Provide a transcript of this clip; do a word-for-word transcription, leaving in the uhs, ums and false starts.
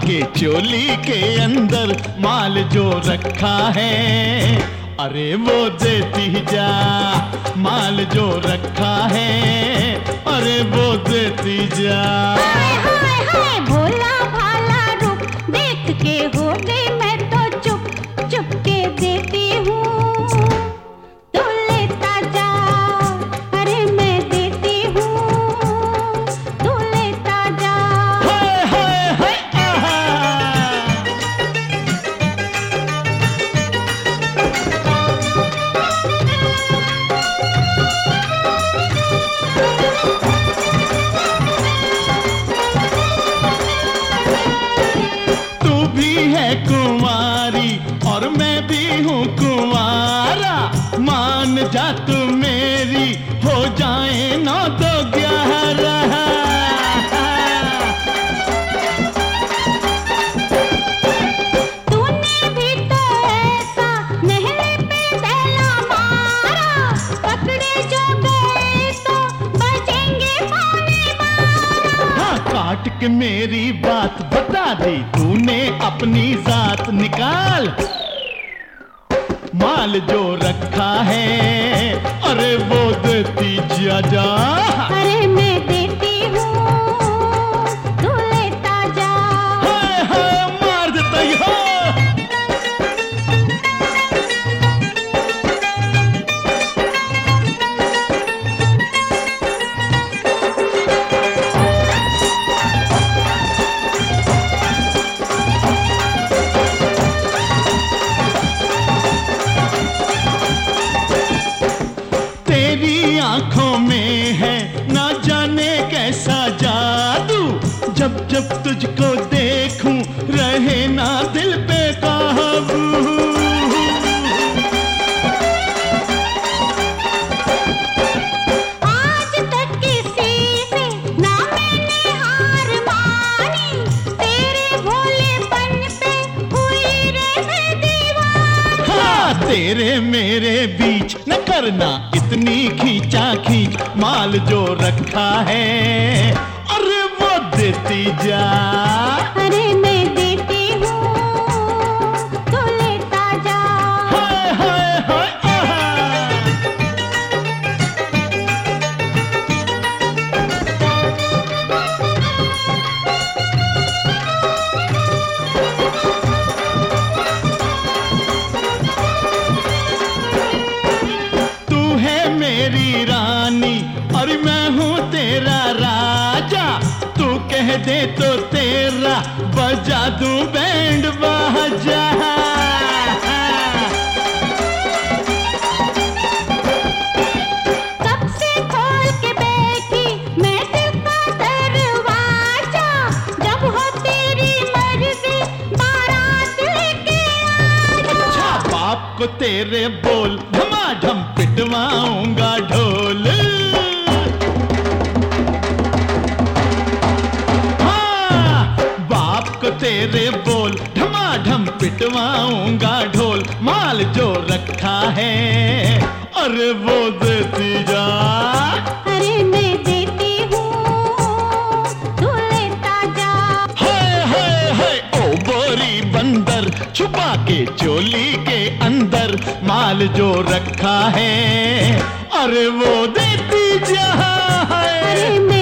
के चोली के अंदर माल जो रखा है, अरे वो देती जा। माल जो रखा है, अरे वो देती जा। हाय हाय हाय भोला भाला रुक, देख के हो गई मैं तो चुप, चुप के देती हूँ, तू लेता जा। अरे मैं देती हूँ, तू लेता जा। हाय हाय हाय आहा। तू भी है कुंवारी और मैं भी हूँ कुंवारा, मान जा तू मेरी, हो जाए नौ तो ग्यारह। तूने भी तो ऐसा नहले पे दहला मारा, पकड़े जो गए तो बचेंगे पौने बारह। हाँ, काट के मेरी बात बता दी तूने, अपनी जात निकाल। माल जो रखा है, अरे वो देती जा जा। अरे मैं देती हूँ, तू लेता जा। हाय हाय मार देता ही हो। तेरी आंखों में है ना जाने कैसा जादू, जब जब तुझको देखूं रहे ना दिल पे काबू। आज तक किसी से ना मैंने हार मानी, तेरे भोलेपन पे हुई रे मैं दीवानी। हाँ, तेरे मेरे बीच न करना इतनी खींचा खींच, माल जो रखा है, अरे वो देती जा। अरे मैं देती हूँ, तू लेता जा। हाय हाय हाय आहा। तू है मेरी रानी और मैं हूँ तेरा राजा, तू कह दे तो तेरा बजा दूं बैंड बाजा। कब से खोल के बैठी मैं दिल का दरवाजा, जब हो तेरी मर्जी बारात लेके आजा। अच्छा, बाप को तेरे बोल धमाधम पिटवाऊंगा ढोल। हाँ, बाप को तेरे बोल धमाधम पिटवाऊंगा ढोल। माल जो रखा है, अरे वो देती जा। अरे मैं देती हूँ, तू लेता जा। हाय हाय हाय ओ बोरी बंदर, छुपा के चोली के अंदर माल जो रखा है, अरे वो देती जा। अरे मैं